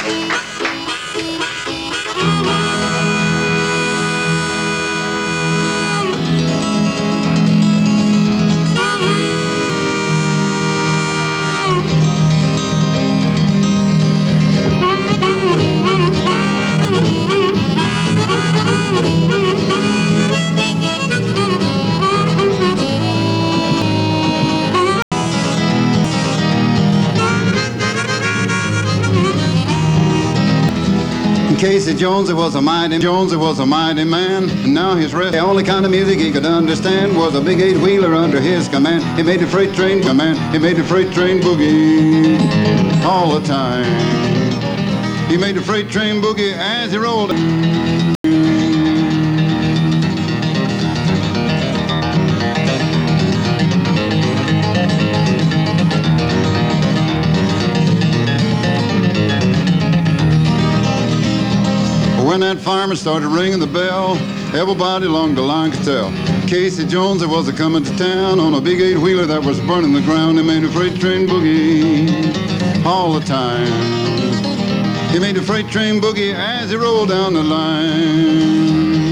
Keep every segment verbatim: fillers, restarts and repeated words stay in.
Casey Jones, it was a mighty Jones, it was a mighty man. And now his rest, the only kind of music he could understand was a big eight-wheeler under his command. He made the freight train command. He made the freight train boogie all the time. He made the freight train boogie as he rolled. When that fireman started ringing the bell, everybody along the line could tell Casey Jones, it was a coming to town on a big eight-wheeler that was burning the ground. He made a freight train boogie all the time. He made a freight train boogie as he rolled down the line.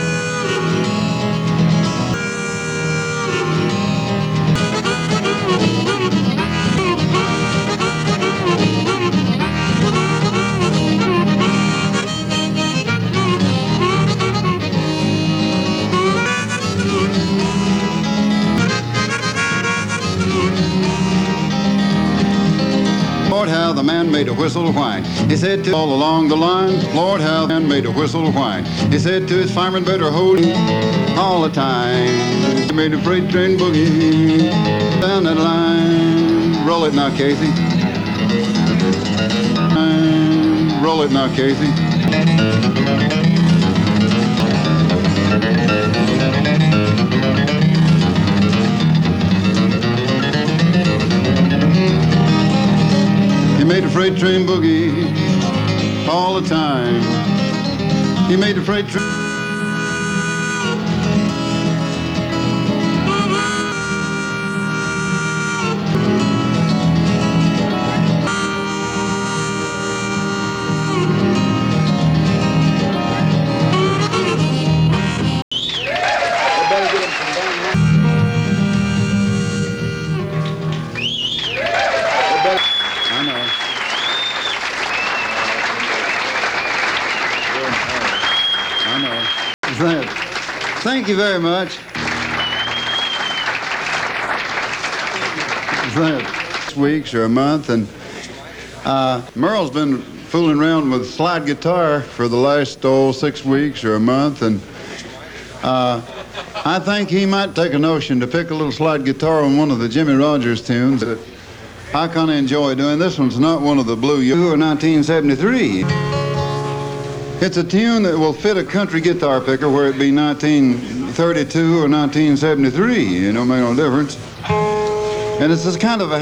Lord, how the man made a whistle whine. He said to all along the line, Lord, how the man made a whistle whine. He said to his fireman, better hold him all the time. He made a freight train boogie down that line. Roll it now, Casey. Roll it now, Casey. He made a freight train boogie all the time. He made the freight train. I know. I know. Thank you very much. Six weeks or a month, and uh, Merle's been fooling around with slide guitar for the last oh, six weeks or a month, and uh, I think he might take a notion to pick a little slide guitar on one of the Jimmie Rodgers tunes that I kind of enjoy doing. This one's not one of the Blue U or nineteen seventy-three. It's a tune that will fit a country guitar picker where it be nineteen thirty-two or nineteen seventy-three. You know, make no difference. And it's this kind of a